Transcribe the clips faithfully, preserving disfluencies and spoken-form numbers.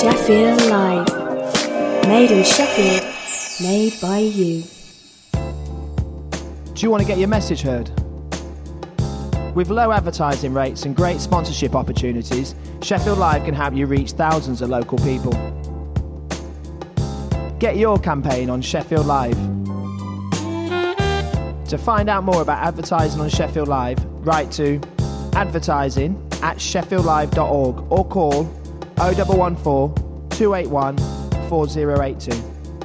Sheffield Live. Made in Sheffield, made by you. Do you want to get your message heard? With low advertising rates and great sponsorship opportunities, Sheffield Live can help you reach thousands of local people. Get your campaign on Sheffield Live. To find out more about advertising on Sheffield Live, write to advertising at sheffield live dot org or call oh one one four, two eight one, four oh eight two.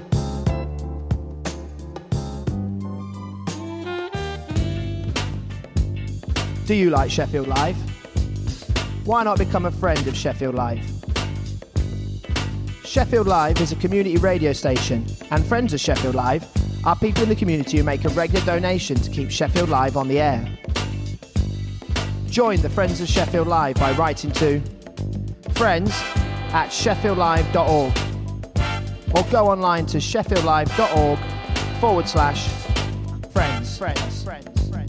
Do you like Sheffield Live? Why not become a friend of Sheffield Live? Sheffield Live is a community radio station, and friends of Sheffield Live are people in the community who make a regular donation to keep Sheffield Live on the air. Join the Friends of Sheffield Live by writing to friends at sheffield live dot org or go online to sheffield live dot org forward slash friends. Friends. Friends.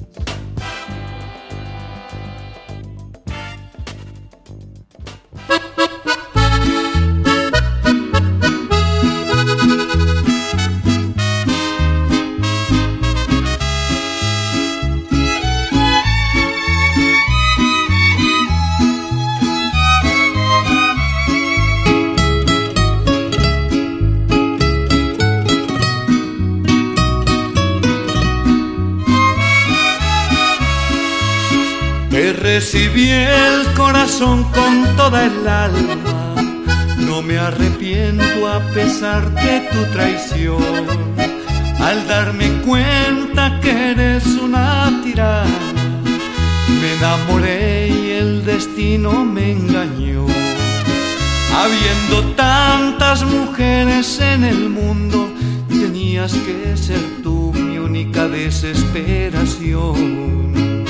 Recibí el corazón con toda el alma, no me arrepiento a pesar de tu traición. Al darme cuenta que eres una tirana, me enamoré y el destino me engañó. Habiendo tantas mujeres en el mundo, tenías que ser tú mi única desesperación.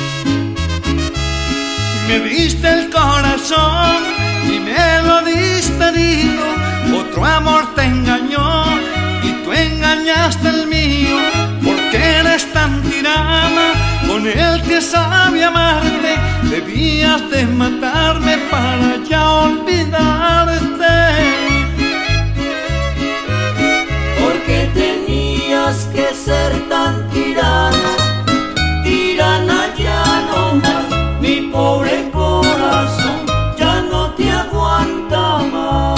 Me diste el corazón y me lo diste herido, otro amor te engañó y tú engañaste el mío. Porque eres tan tirana con el que sabe amarte, debías de matarme para ya olvidarte. Porque tenías que ser tan tirana, tirana ya no más. Mi pobre corazón ya no te aguanta más.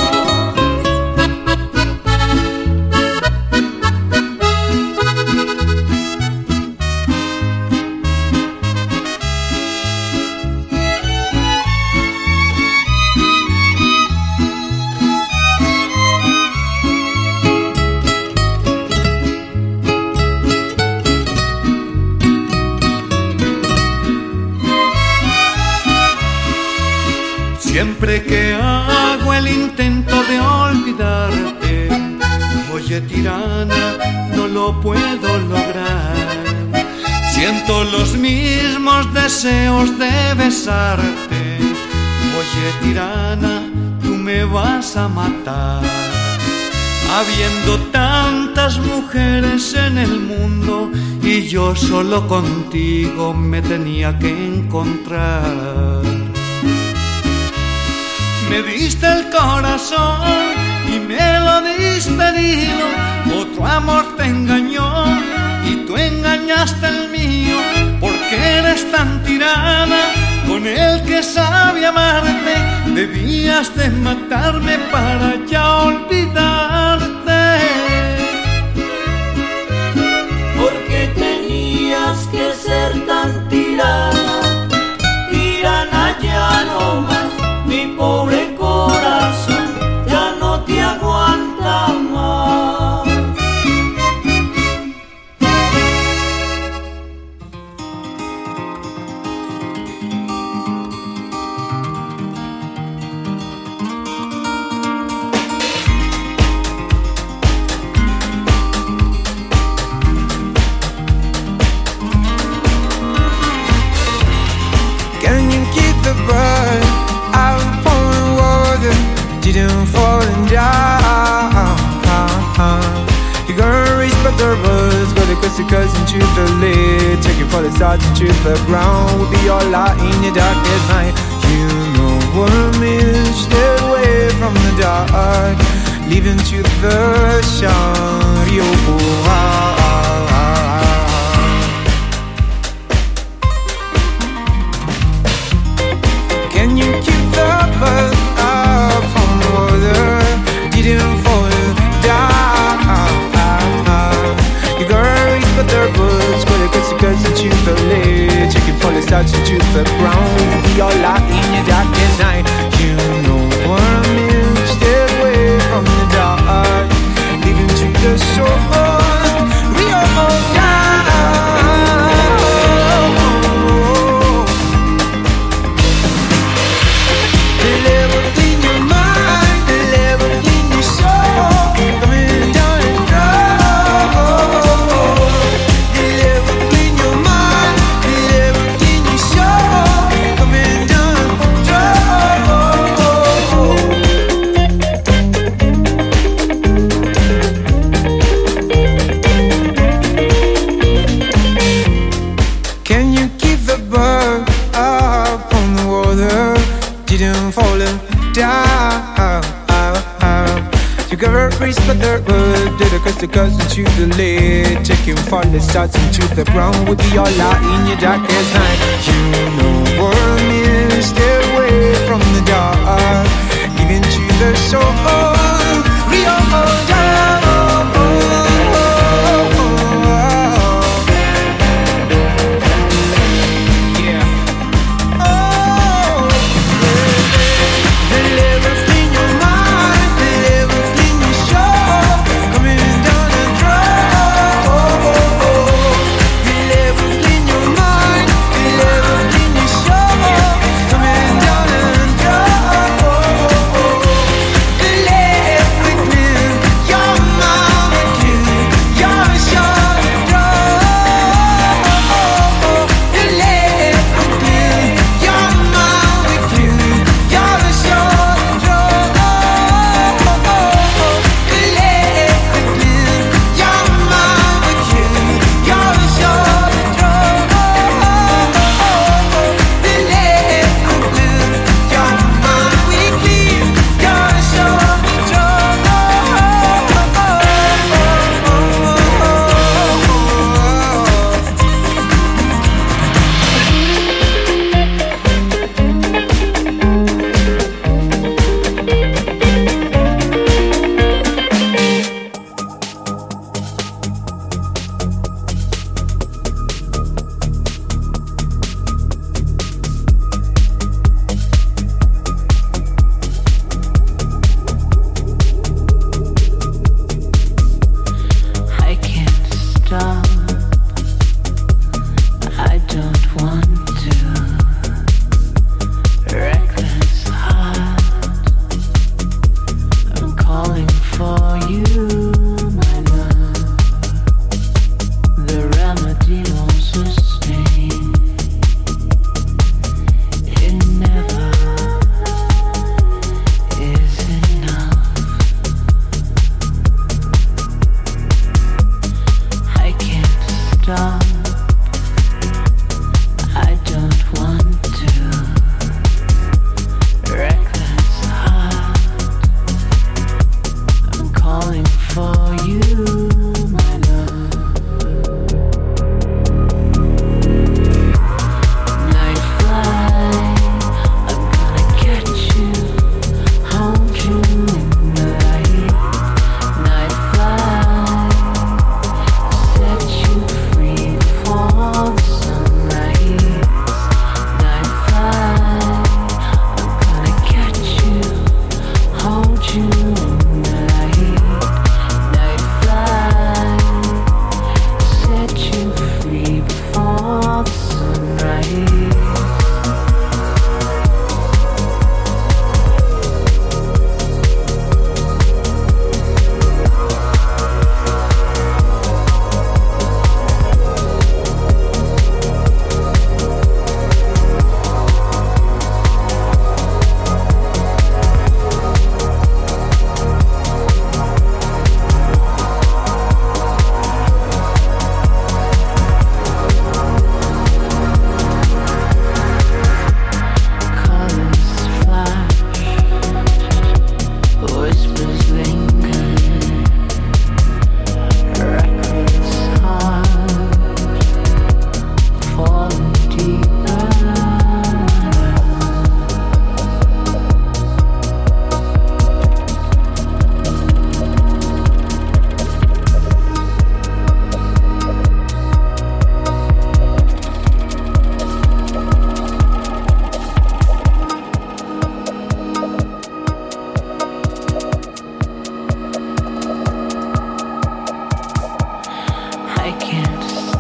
Siempre que hago el intento de olvidarte, oye tirana, no lo puedo lograr. Siento los mismos deseos de besarte, oye tirana, tú me vas a matar. Habiendo tantas mujeres en el mundo y yo solo contigo me tenía que encontrar. Me diste el corazón y me lo diste herido, otro amor te engañó y tú engañaste el mío. Porque eres tan tirana con el que sabe amarte, debías de matarme para ya olvidarte. Porque tenías que ser tan tirana, tirana ya no más. Mi pobre corazón ya no te aguanta más. Can you keep the bird out pouring water? Didn't fall and down. You're gonna reach but the roots, go to kiss your cousin to the lid. Take it for the stars to the ground. We'll be all out in the dark at night. You know what I mean, stay away from from the dark, leaving to the sun. Rio, ah, ah, ah, ah. Can you keep the bird up on the water? Didn't fall down. You gotta reach but the birds, but it gets to get to the lake. Chicken fall and starts to the ground. Be all out in your darkest night. You know what I mean? Stay away from the dark, leaving to the shore. Rio, but the bird did a cause to cause into the lid. Taking fall and starts into the ground. Would be all out in your darkest night. You know what I mean? Stay away from the dark, even to the soul. Rio, down.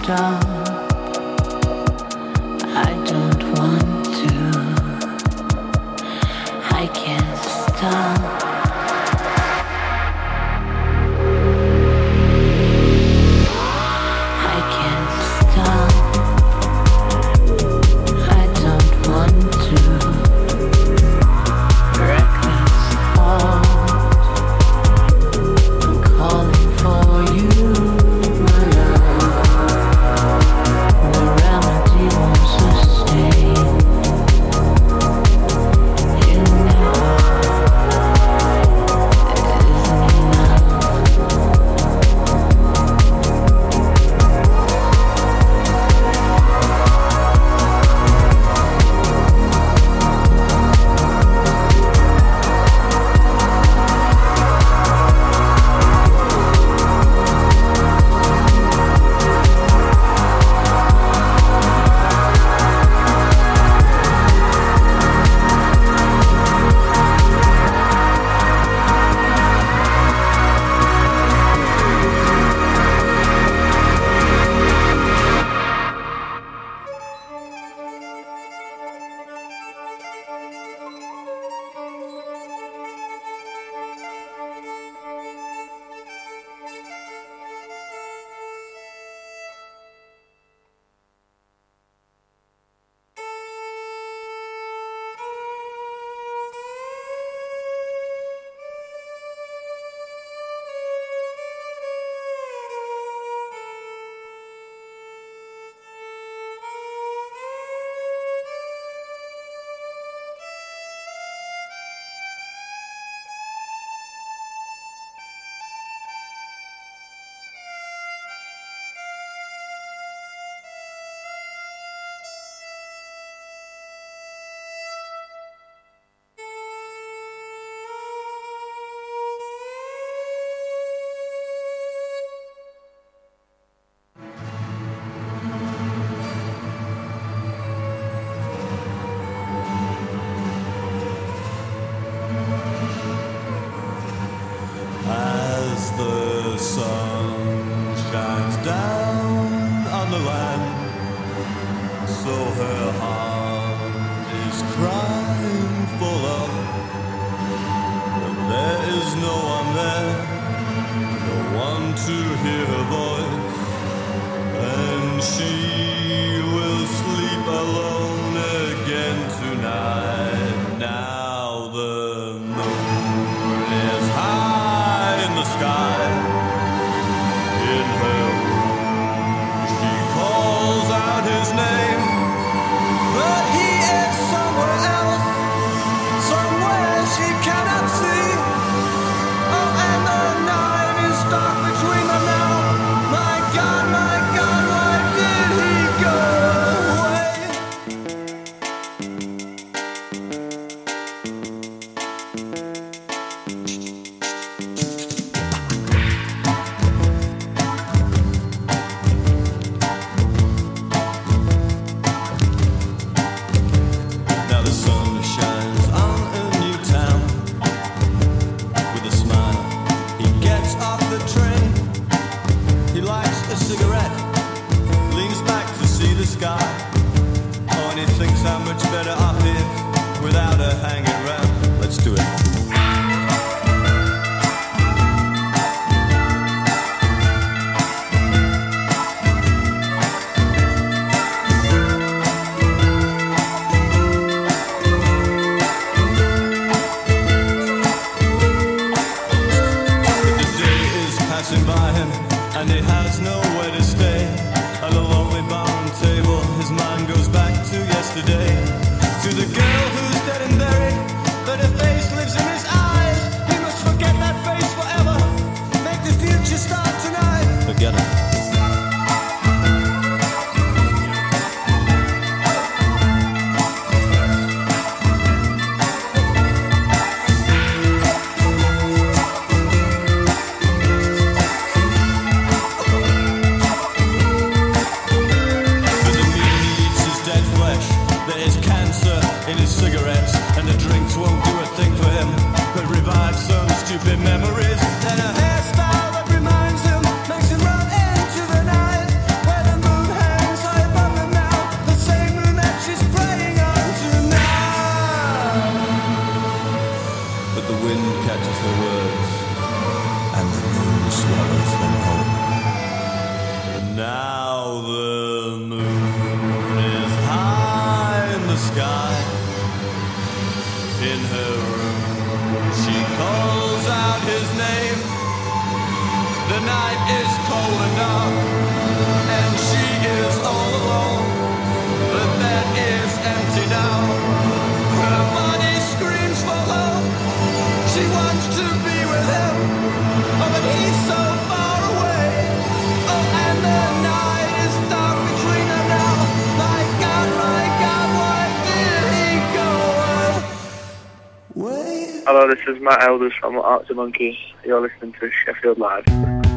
Memories and a hairstyle that reminds him, makes him run into the night where the moon catches the words, and the moon swallows them whole. Now the moon is high in the sky. In her room she calls out his name. The night is cold and dark, and she is all alone. The bed is empty now. Her body screams for help. She wants to be with him, oh, but he's so far away. Oh, and the night is dark between them now. My God, my God, why did he go away? Hello, this is Matt Elders from Arctic Monkeys. You're listening to Sheffield Live.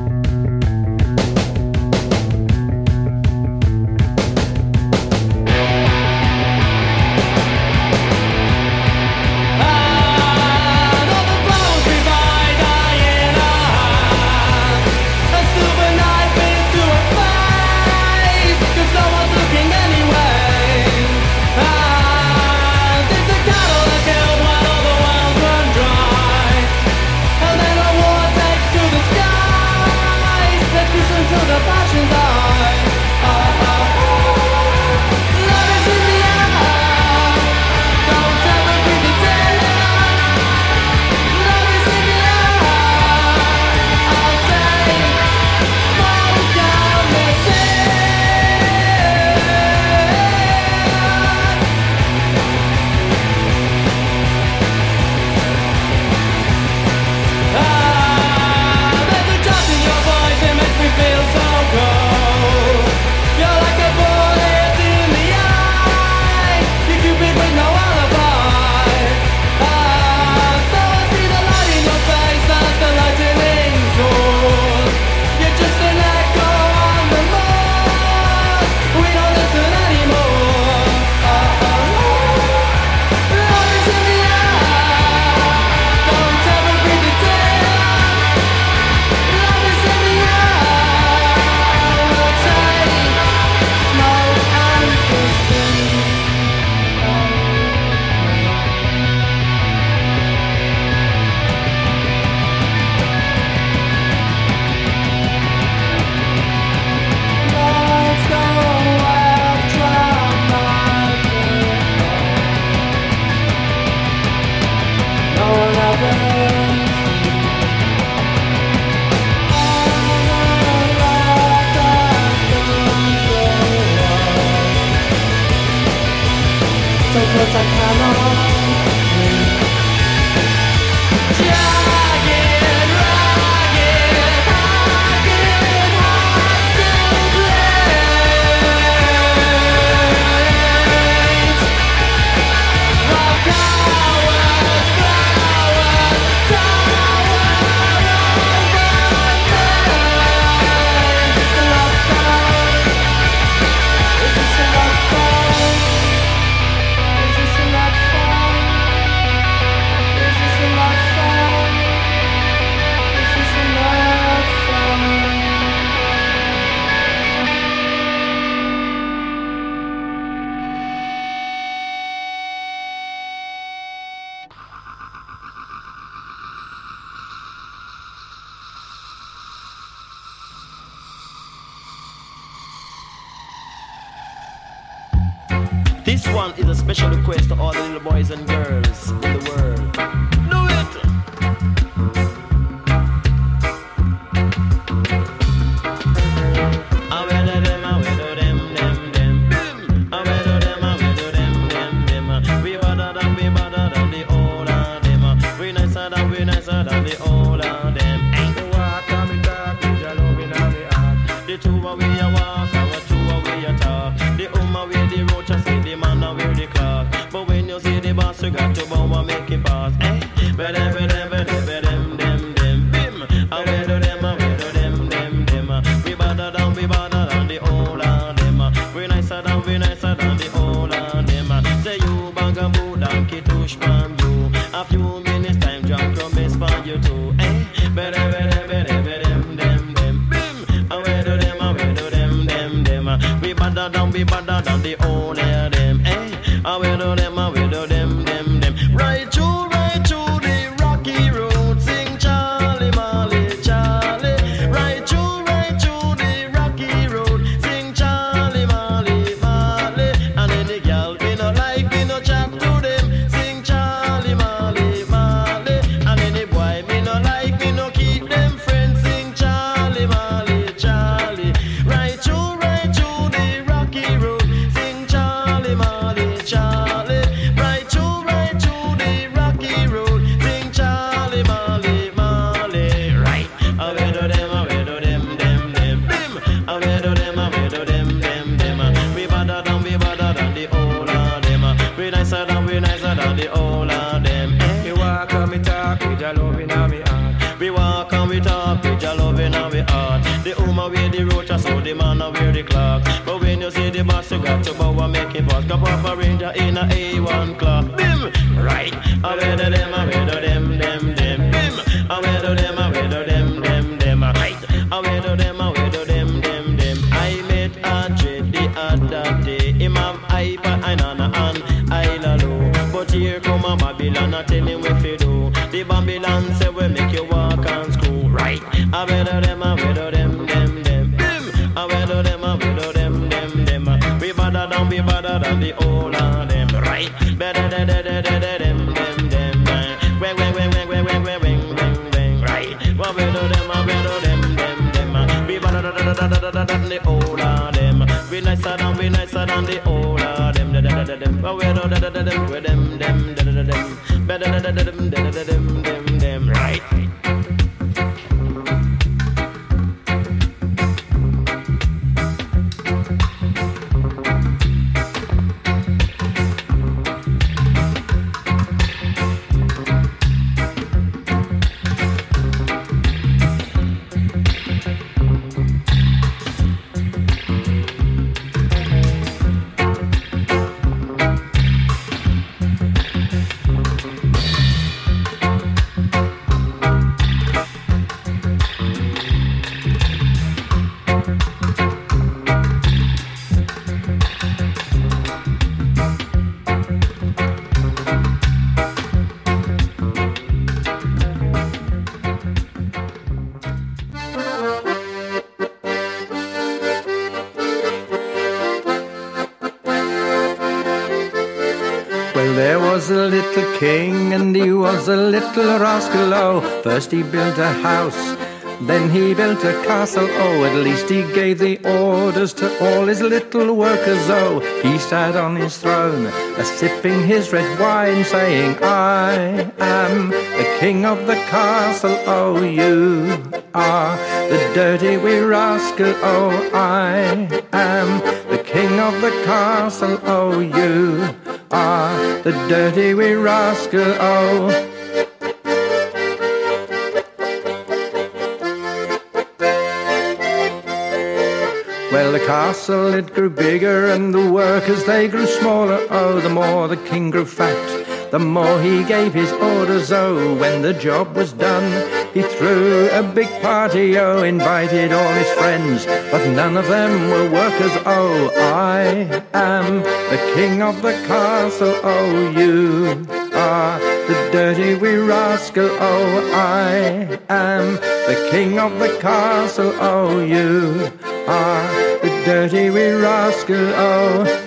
This one is a special request to all the little boys and girls in the world. Do it! I will do them, I will do them, them, them. I will do them, I will do them, them, them. We better than, we better than the old of them. We nicer than, we nicer than the old of them. Ain't the water me talk, with your love in the heart. The two of we a walk, our two of we a talk. The umma with the roach, I see the man and wear the clock. But when you see the boss, you got to bow and make it pass. Eh? But them, but them, but them, but them, them, them, bim. I will do them, I will do them, them, them. We better than, we better than the old of them. We nicer than, we nicer than the old of them. Say you bugaboo, donkey tush from you. A few minutes time, drunk your miss for you too. Eh? But them, but them, but them, but them, them, them, bim. I will do them, I will do them, them, them. We better than, we better than the old of them. Eh? I will do them, I will do them, them, them. Right through, right through the rocky road. the man who wear the clock. But when you see the boss, you got to bow and make it pass. Cup of a ranger in a A one clock. Bim! Right. I wear the them, I wear the them, them, them. Bim! I wear the them, I wear the them, them, them. Right. I wear the them, I wear the them, them, them. I met a dread the other day. Imam Ipa, Ainana, and Ailalo. But here come a Babylon, I tell him what to do. The Babylon say we make you walk and screw. Right. I wear the them, I wear the them, them, them. Bim! I wear the them, I wear the them, them, them. We better than, we better than the old of them. Right. Better than, than, than, than, them, them, them. Wang, wang, wang, wang, wang, wang, wang, wang, wang, wang. Right. I wear the them, I wear the them, them, them. We better than, than, than, than, than the old of them. We nicer than, we nicer than the old of them. Da, da, da, da, them. I wear the, da, da, da, them, with them, them, da, da, da, them. Better than, da, da, them, da, da, da, them, them, them. Right. A little king and he was a little rascal, oh. First he built a house, then he built a castle, oh. At least he gave the orders to all his little workers, oh. He sat on his throne, a sipping his red wine, saying, I am the king of the castle, oh. You are the dirty wee rascal, oh. I am the king of the castle, oh. You are the dirty wee rascal, oh. Well, the castle, it grew bigger and the workers, they grew smaller, oh. The more the king grew fat, the more he gave his orders, oh. When the job was done, he threw a big party, oh. Invited all his friends, but none of them were workers, oh. I am the king of the castle, oh. You are the dirty wee rascal, oh. I am the king of the castle, oh. You are the dirty wee rascal, oh.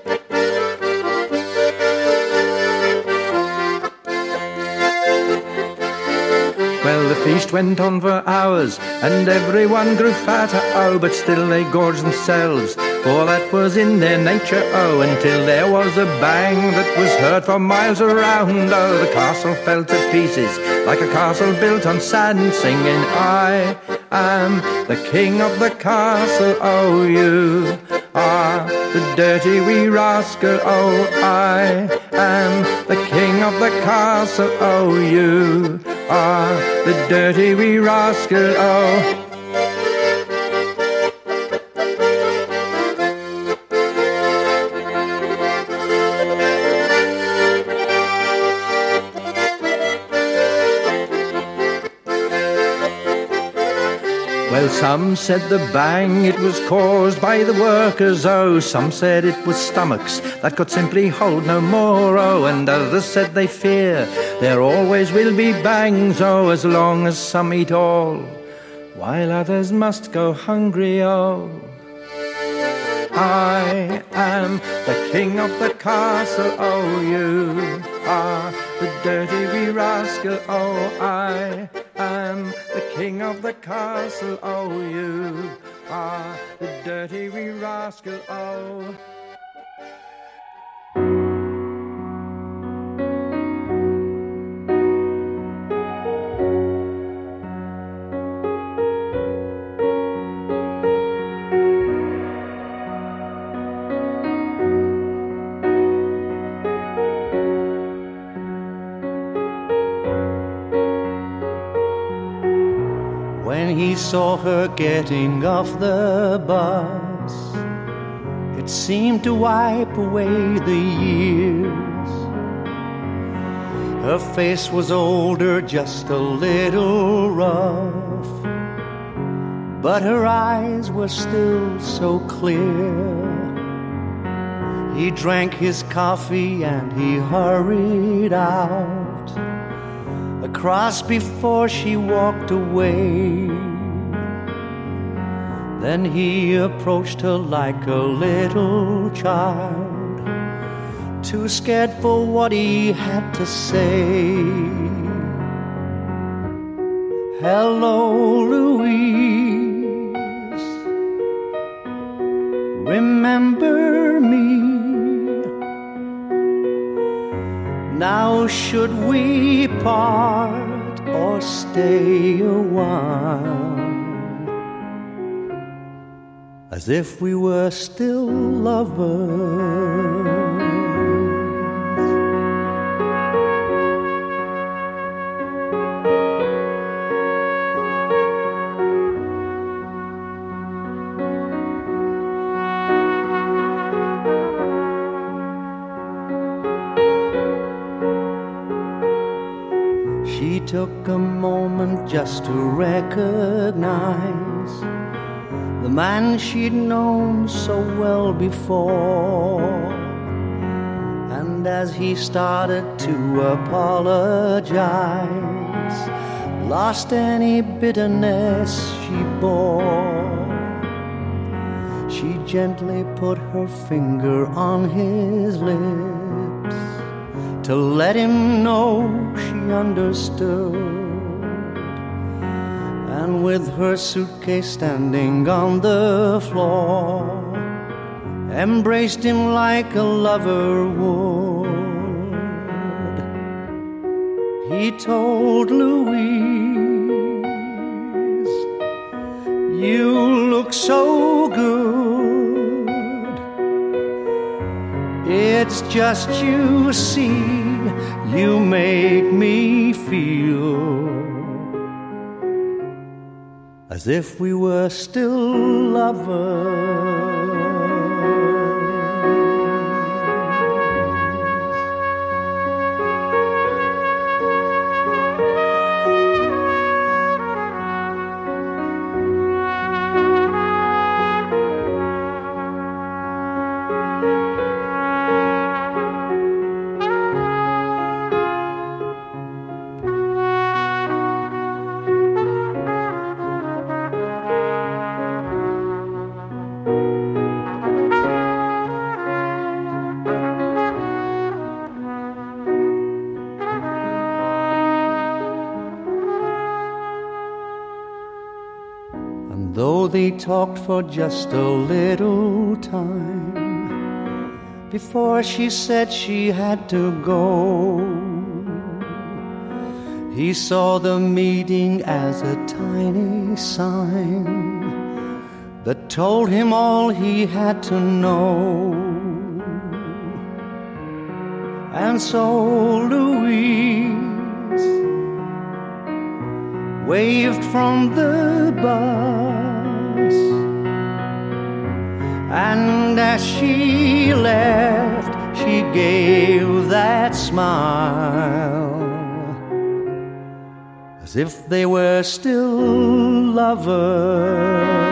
Well, the feast went on for hours, and everyone grew fatter, oh. But still they gorged themselves, for that was in their nature, oh. Until there was a bang that was heard for miles around, oh. The castle fell to pieces, like a castle built on sand, singing, I am the king of the castle, oh. You are the dirty wee rascal, oh. I am the king of the castle, oh. You are the dirty wee rascal, oh. Well, some said the bang, it was caused by the workers, oh. Some said it was stomachs that could simply hold no more, oh. And others said they fear there always will be bangs, oh, as long as some eat all, while others must go hungry, oh. I am the king of the castle, oh. You are the dirty wee rascal, oh. I am the king of the castle, oh. You are the dirty wee rascal, oh. when he saw her getting off the bus. It seemed to wipe away the years. Her face was older, just a little rough, but her eyes were still so clear. He drank his coffee and he hurried out across before she walked away. Then he approached her like a little child, too scared for what he had to say. Hello, Louise, remember me? Now should we part or stay a while, as if we were still lovers? She took a moment just to recognize the man she'd known so well before. And as he started to apologize, lost any bitterness she bore, she gently put her finger on his lips to let him know she understood. And with her suitcase standing on the floor, embraced him like a lover would. He told Louise, "You look so good. It's just you see, you make me feel as if we were still lovers." Though they talked for just a little time before she said she had to go, he saw the meeting as a tiny sign that told him all he had to know. And so Louise waved from the bus, and as she left, she gave that smile, as if they were still lovers.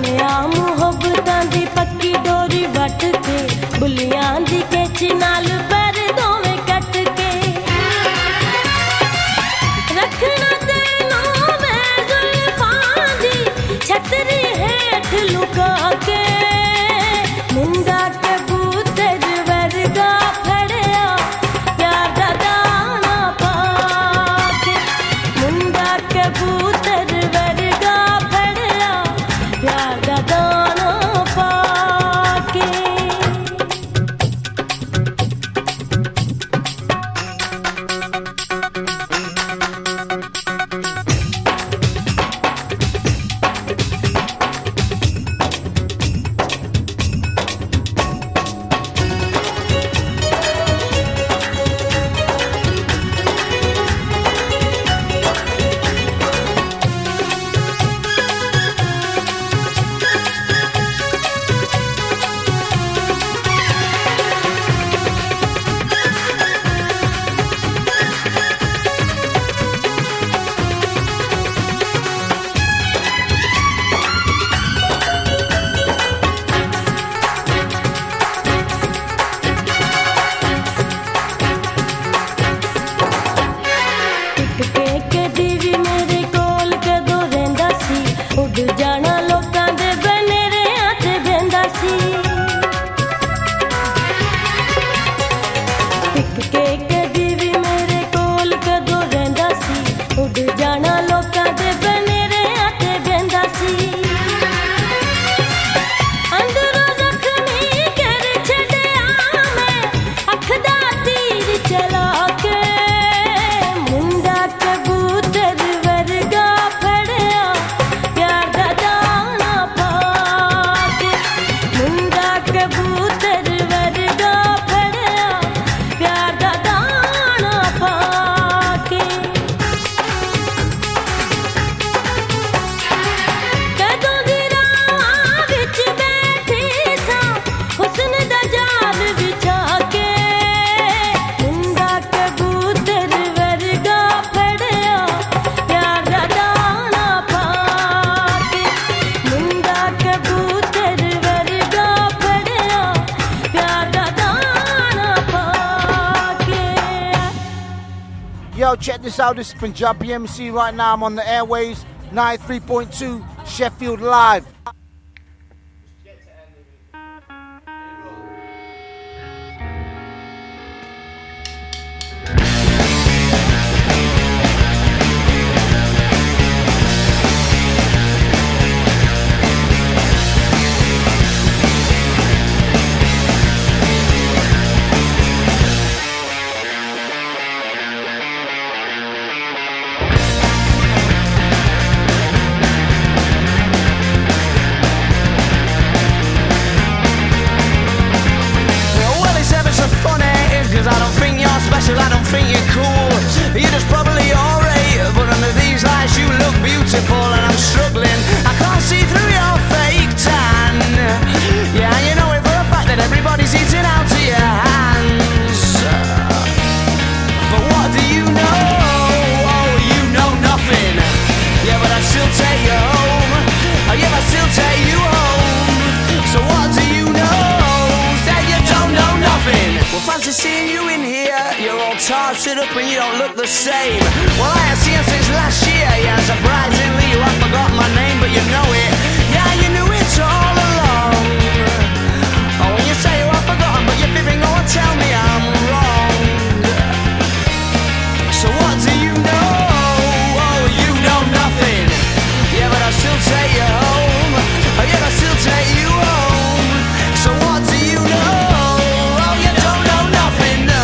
बनिया मुहब्बतां दी पक्की डोरी what के बुलियां दी केची नाल पैर दोवें cut के रखना तेनों मैं जुल्फां दी छतरी हेठ लुका के मुंडा कबूतर वर्गा फड़िया प्यार दा दाना पाके मुंडा कबूतर वर्गा फड़िया प्यार दा दाना पाके टिक के दीवी मेरे कोल कदों रहिंदा सी उड जाना लोकां दे बनेरियां ते बहिंदा सी टिक के दीवी मेरे कोल कदों रहिंदा सी उड जाना लोकां दे बनेरियां ते बहिंदा सी अंदरों जख्मी कर छड़िया मैं अख दा तीर चला के मुंडा कबूतर वर्गा फड़िया प्यार दा दाना पाके मुंडा कबूतर वर्गा फड़िया प्यार दा दाना पाके कदों दी राह विच बैठी सां हुस्न दा जाल विछा के मुंडा कबूतर वर्गा फड़िया प्यार दा दाना पाके मुंडा कबूतर वर्गा फड़िया प्यार दा दाना पाके Yo, check this out. This is Punjabi M C right now. I'm on the airwaves, ninety-three point two Sheffield Live. Well, it's ever so funny, cause I don't think you're special, I don't think you're cool. You're just probably alright, but under these lights you look beautiful and I'm struggling. I can't see through your fake tan. Yeah, you know it for a fact that everybody's eating out of your hands. But what do you know? Oh, you know nothing. Yeah, but I still take you home. Oh, yeah, I still take you home. So what do you know? That you don't know nothing. Well, fancy seeing you in here. You're all tarted up and you don't look the same. Well, I have seen you since last year. Yeah, surprisingly you have forgotten my name, but you know it. Yeah, you knew it all along. Oh, when you say you have forgotten, but you're fibbing, oh, tell me I'm wrong. So what do you know? Oh, you know nothing. Yeah, but I still take you home. Oh, yeah, I still take you home. So what do you know? Oh, you don't know nothing, no.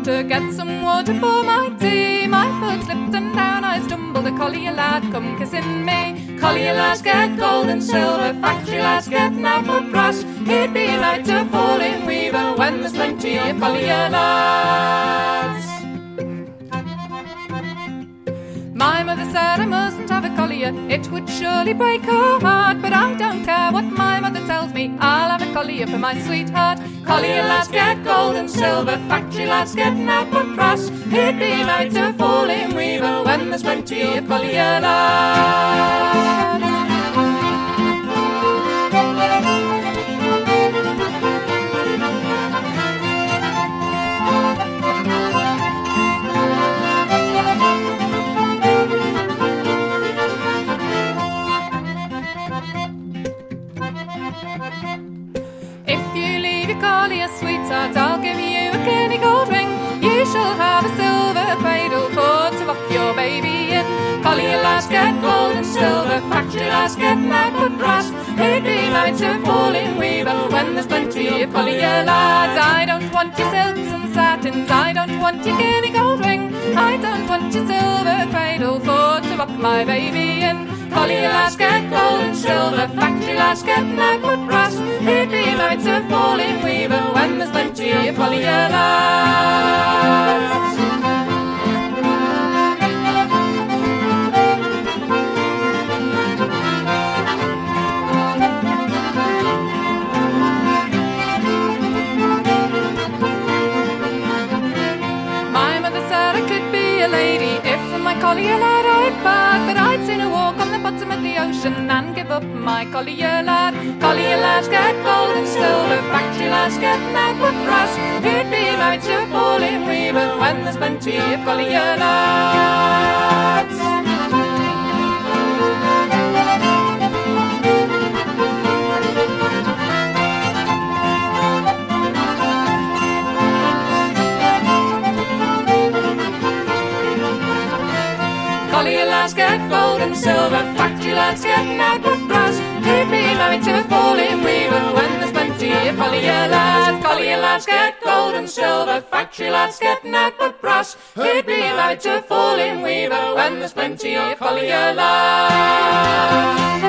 to get some water for my tea. My foot slipped and down I stumbled. A collier lad come kissing me. Collier lads get gold and silver, factory lads get outward brass. He'd be right to fall in weaver when there's plenty of collier lads. My mother said I mustn't have a collier, it would surely break her heart. But I don't care what my mother tells me, I'll have a collier for my sweetheart. Collier lads get gold and silver, factory lads get outward brass. He'd be right to fall in weaver when there's plenty of collier lads. Collier sweetheart, I'll give you a guinea gold ring. You shall have a silver cradle for to rock your baby in. Collier lads get gold and silver, factory lads get outward brass. He'd be right to fall in weaver when there's plenty of collier lads. I don't want your silks and satins, I don't want your guinea gold ring. I don't want your silver cradle for to rock my baby in. Collier lads get gold and silver, factory lads get outward brass. He'd be right to fall in weaver when there's plenty of collier lads. My mother said I could be a lady if my collier lad I'd bag, but I'd sooner walk on the bottom of the ocean and give up my collier lad. Collier lads get gold and silver, factory lads get outward brass. He'd be right to fall in weaver when there's plenty of collier lads. Collier lads get gold and silver, factory lads get outward brass. He'd be married to a falling weaver when there's plenty of collier lads. Collier lads get gold and silver, factory lads get outward brass. He'd be married to a falling weaver when there's plenty of collier lads.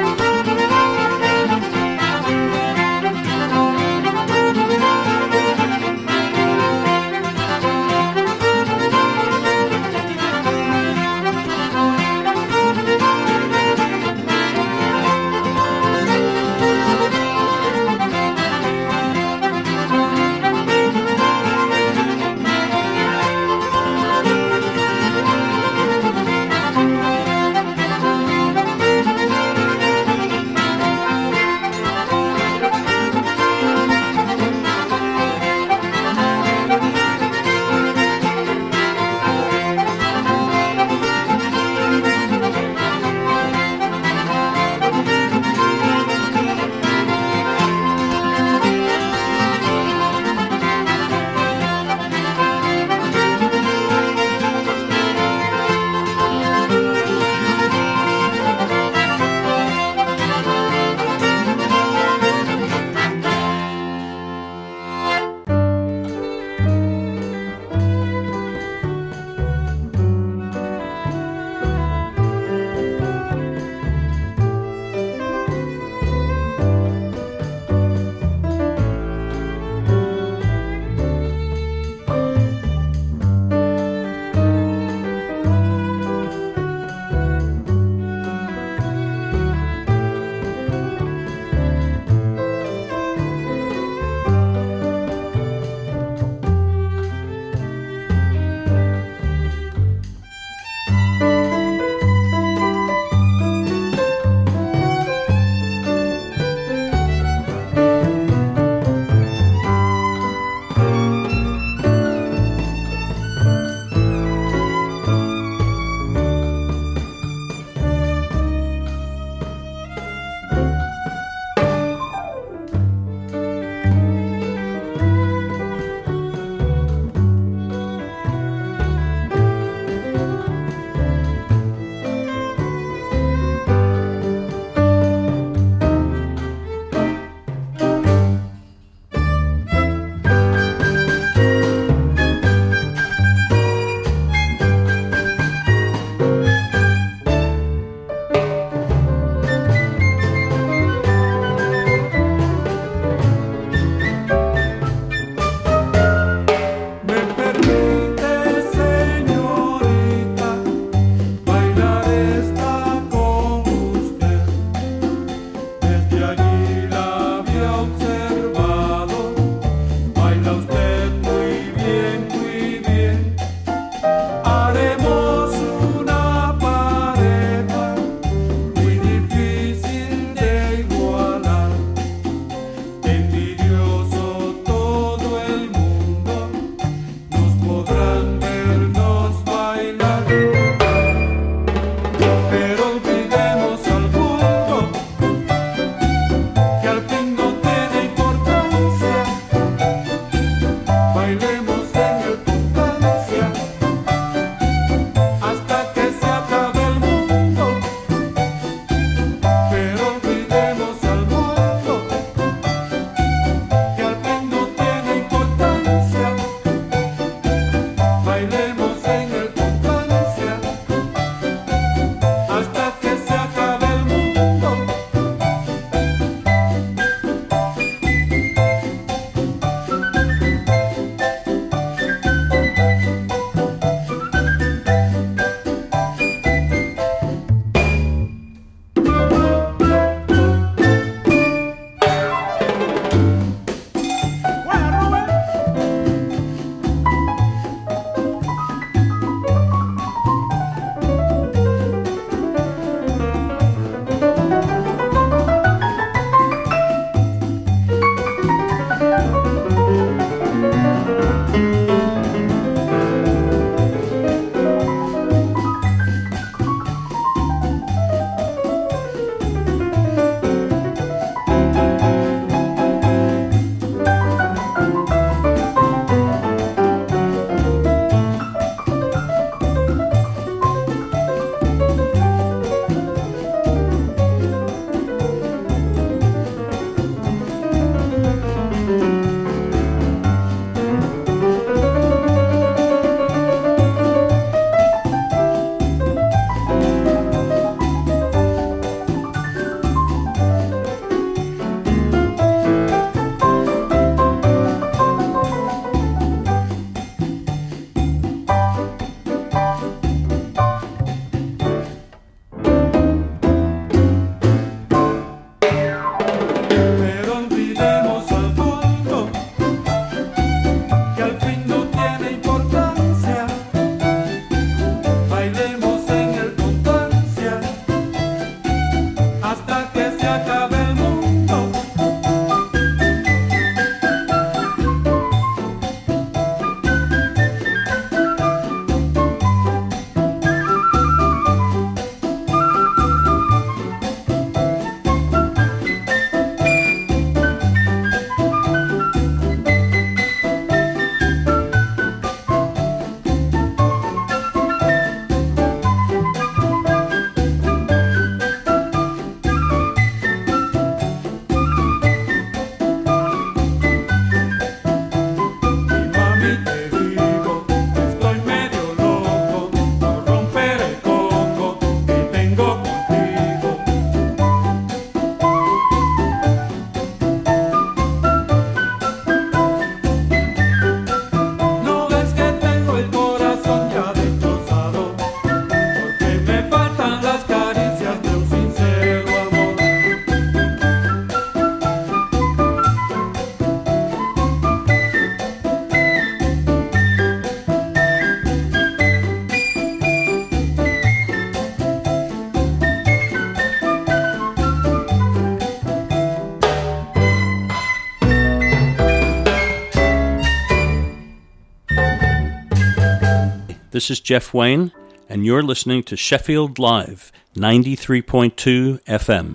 This is Jeff Wayne, and you're listening to Sheffield Live, ninety-three point two F M.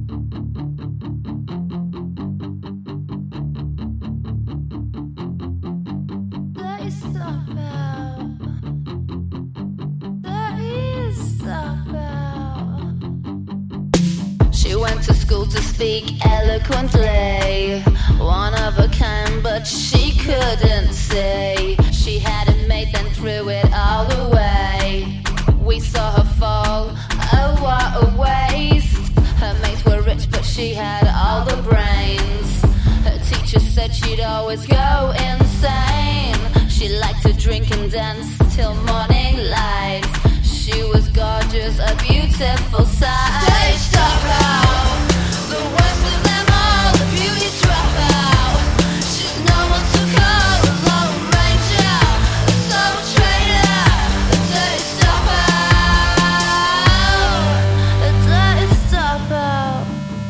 She went to school to speak eloquently, one of a kind, but she couldn't say. She had it made, then threw it all away. We saw her fall, oh what a waste. Her mates were rich, but she had all the brains. Her teacher said she'd always go insane. She liked to drink and dance till morning light. She was gorgeous, a beautiful sight. They stop out, the worst of them all, the beauty dropout. She's no one to call a lone ranger, a soul trader. The day stop out, the day stop out.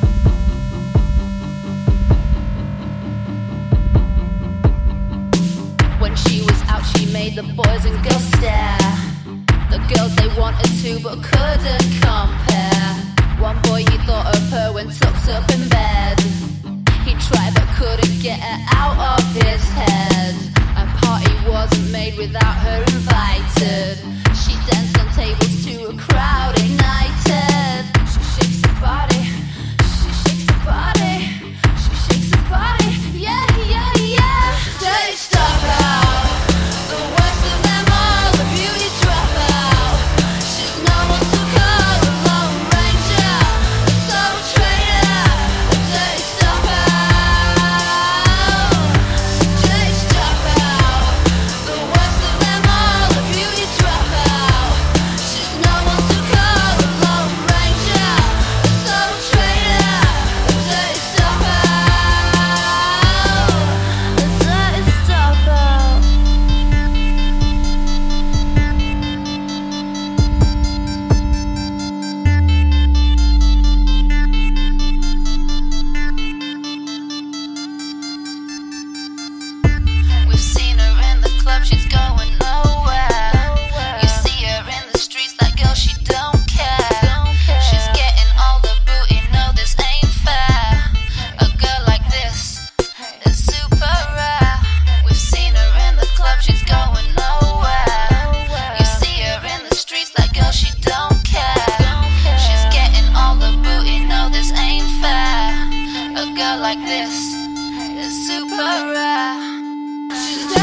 When she was out, she made the boys and girls stare. The girls they wanted to but couldn't compare. One boy he thought of her when tucked up in bed. He tried but couldn't get her out of his head. A party wasn't made without her invited. She danced on tables to a crowd ignited. She shakes her body, she shakes her body, she shakes her body, yeah, yeah, yeah. They stop out, the worst of them all, the beauty dropout. She's no one to call a lone ranger, a soul trader. They stop out, they stop out, the worst of them all, the beauty dropout. She's no one to call a lone ranger, a soul trader. They stop out, they stop out. We've seen her in the club, she's going nowhere. You see her in the streets, that girl, she don't care. She's getting all the booty, no, this ain't fair. A girl like this is super rare. We've seen her in the club, she's going nowhere. You see her in the streets, that girl, she don't care. She's getting all the booty, no, this ain't fair. A girl like this is super rare. She's